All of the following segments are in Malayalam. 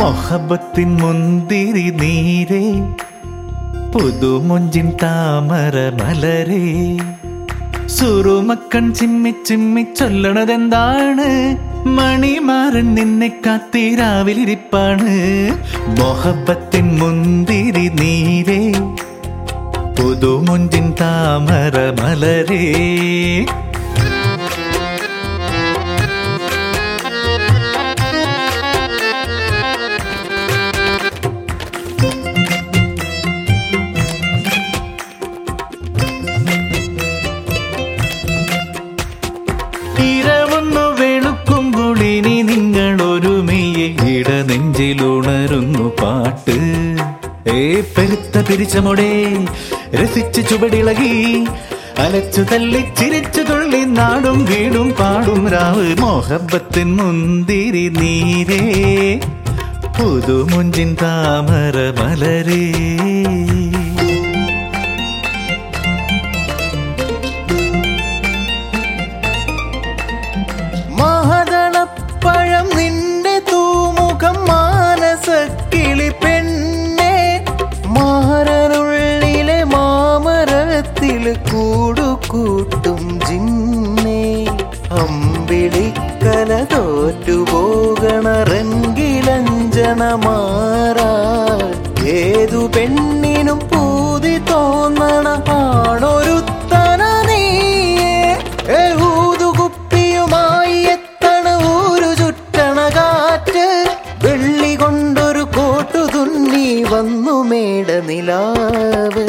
മൊഹബത്തിൻ മുന്തിരി നീരേ, പുതുമൊഞ്ചിൻ താമര മലരേ, സുറുമക്കൺ ചിമ്മി ചിമ്മി ചൊല്ലണതെന്താണ്? മണിമാരൻ നിന്നെ കാത്തിരാവിലിരിപ്പാണ്. മൊഹബത്തിൻ മുന്തിരി നീരേ, പുതുമൊഞ്ചിൻ താമര മലരേ. ഇരവൊന്നു വെളുക്കുമ്പോൾ ഇനി നിങ്ങളൊരുമയെ ഇടനെഞ്ചിലുണരുന്നു പാട്ട്. പെരുത്ത പിരിച്ചമോടെ രസിച്ച് ചുവടിളകി അലച്ചു തല്ലി ചിരിച്ചു തുള്ളി നാടും വീടും പാടും രാവ്. മൊഹബത്തിൻ മുന്തിരി നീരേ, പുതുമൊഞ്ചിൻ താമര മലരേ. പഴം നിന്റെ തൂമുഖം മാനസക്കിളി പെണ്ണെ, മാരനുള്ളിലെ മാമരത്തിൽ കൂടുകൂട്ടും ജിന്നെ. അമ്പിളിക്കല തോറ്റുപോകണ റെങ്കിലഞ്ജന മാറാ, ഏതു പെണ്ണിനും പൂതി തോന്നണ ആണൊരുത്തന നീയേ. ഊതുകുപ്പിയുമായി വെള്ളി കൊണ്ടൊരു കോട്ടു തുന്നി വന്നു മേട നിലാവ്.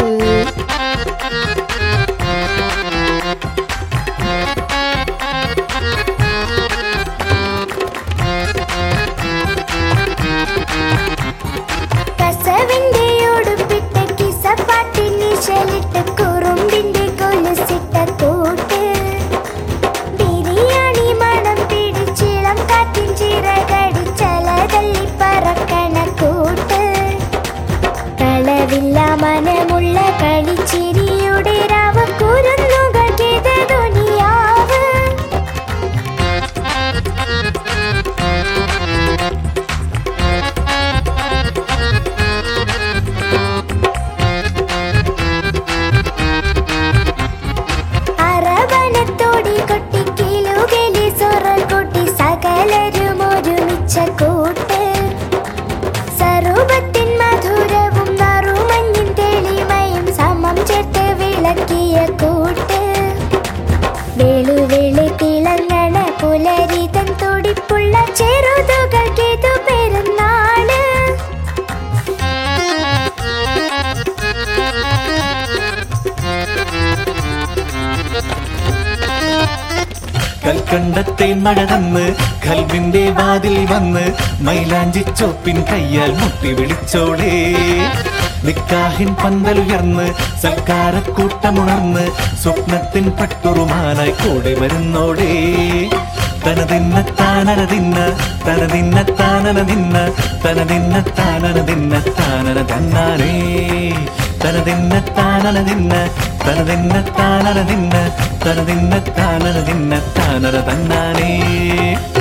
കസവിന്റെ ഉടുപ്പിട്ട കിസപ്പാട്ടിന് ശലിട്ട് കുറുമ്പിന്റെ കൊലുസിട്ട കൂട്ട്, ബിരിയാണി മണം പിടിച്ചിളം കാറ്റിൻ ചിറകടി ചലതല്ലി പറക്കണ കൂട്ട്. കളവില്ല മനമുള്ള കളിച്ചിരിയുടെ രാവ്, കുരുന്നുകൾ ചെയ്ത ദുനിയാവ്. അറബനത്തോടി കൊട്ടി കിലുകലി സൊറൽ കൊട്ടി സകലരും ഒരുമിച്ച കൂട്ട്. സരൂപത്തിൻ മധുരവും നറുമഞ്ഞിൻ തെളിമയും സമം ചേർത്ത് വിളക്കിയ കൂട്ട്. വെളുവെളി തിളങ്ങണ പുലരിതൻ തുടിപ്പുള്ള ചെറുതുകൾക്കിതു പെരുന്നാള്. കൽക്കണ്ടത്തേൻ മഴ തന്ന് കൽവിന്റെ വാതിൽ വന്ന് മൈലാഞ്ചി ചോപ്പിൻ കയ്യാൽ മുട്ടി വിളിച്ചോളേ. നിക്കാഹിൻ പന്തലുയർന്ന് സൽക്കാരക്കൂട്ടമുണർന്ന് സ്വപ്നത്തിൻ പട്ടുറുമാനായി കൂടെ വരുന്നോടേ. തനതിന്ന താനന തിന്ന തനതിന്ന താനന തിന്ന തനതിന്ന താനന തിന്ന താനന തന്നാനേ. തനതിന്ന താനന തിന്ന തനതിന്ന താനന തിന്ന തനതിന്ന താനന തിന്ന താനന തന്നാനേ.